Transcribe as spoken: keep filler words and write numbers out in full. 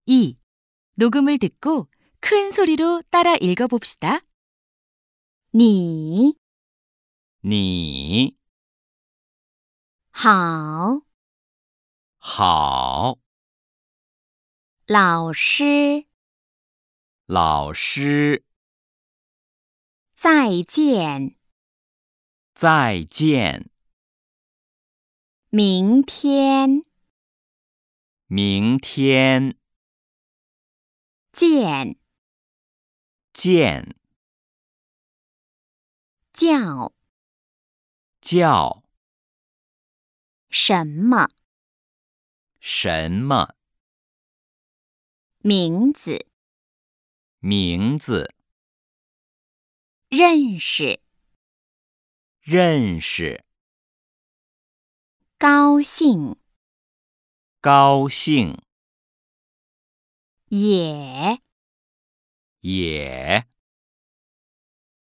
이. 녹음을 듣고 큰 소리로 따라 읽어봅시다. 你你好， 好， 老师老师再见， 再见， 明天明天见， 见， 叫叫什么什么名字？ 名字？ 认识， 认识， 高兴， 高兴， 也也